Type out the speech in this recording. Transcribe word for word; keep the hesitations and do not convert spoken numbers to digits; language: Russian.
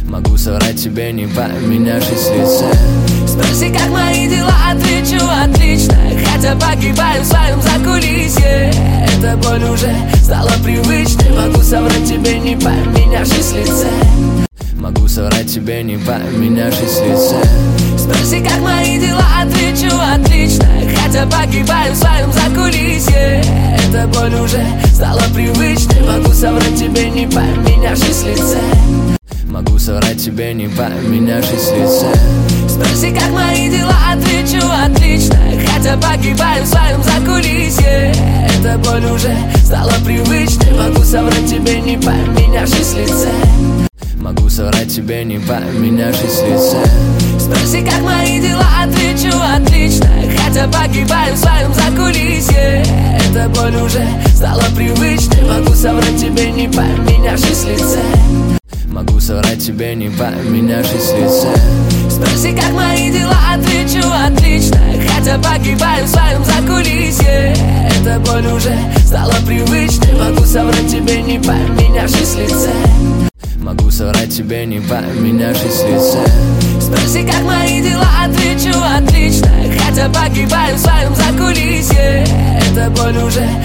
Могу соврать тебе, не поменявшись в лице. Спроси, как мои дела, отвечу отлично. Хотя погибаю в своем закулисье. Эта боль уже стала привычной. Могу соврать тебе, не поменявшись в лице. Могу соврать тебе, не поменявшись в лице. Спроси, как мои дела, отвечу отлично. Хотя погибаю в своем закулисье. Эта боль уже стала привычной. Могу соврать тебе, не поменявшись в лице. Могу соврать тебе, не поменявшись в лице. Спроси, как мои дела, отвечу отлично. Хотя погибаю в своем закулисье. Эта боль уже стала привычной. Могу соврать тебе, не поменявшись в лице. Могу соврать тебе, не поменявшись в лице. Спроси, как мои дела, отвечу отлично. Хотя погибаю в своем закулисье. Эта боль уже стала привычной. Могу соврать тебе, не поменявшись в лице. Могу соврать тебе, не поменявшись в лице. Спроси, как мои дела, отвечу отлично. Хотя погибаю в своем закулисье. Эта боль уже стала привычной. Могу соврать тебе, не поменявшись в лице. Могу соврать тебе, не поменявшись в лице. Спроси, как мои дела, отвечу отлично. Хотя погибаю в своем закулисье. Эта боль уже